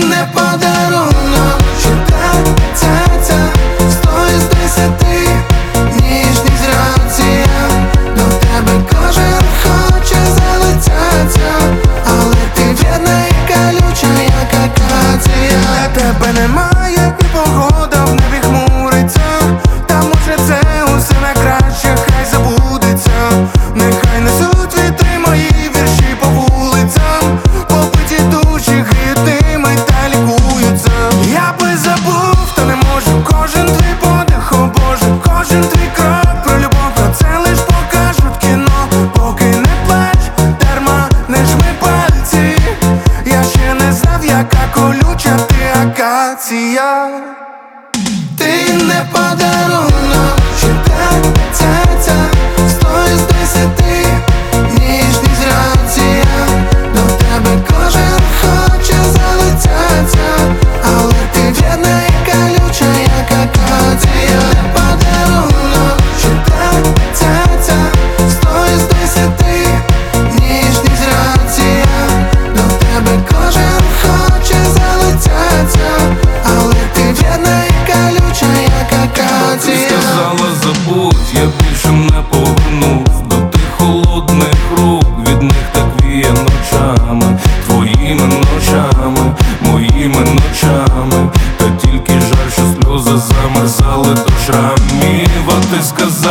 не подарунок, що так, ця 100 із 10. Ніжність рація, до тебе кожен хоче залицятися, але ти в'єдна і колюча, як акація. Для тебе немає і погода в небі хмуриться, та може це усе на краще, хай забудеться. Нехай несуть вітри мої вірші по вулицям, побиті душі грітими та лікуються. Я би забув, та не можу, кожен твій подих, о Боже, кожен твій крок про любов, про це лиш покажуть кіно. Поки не плач, дарма не жми пальці, я ще не знав, яка колюча ти акація. Ти не подарунок, що так, ця 100 із 10. Ніжність рація, до тебе кожен хоче залицятися, але ти в'єдна і колюча, як акація. Не подарунок, що так, ця 100 із 10. Ніжність рація, до тебе кожен хоче залицятися, але ти в'єдна і колюча, як акація. Ти сказала забудь, я більше не повернусь до тих холодних рук, від них так віє ночами, твоїми ночами, моїми ночами. Та тільки жаль, що сльози замерзали до шрамів. А ти сказала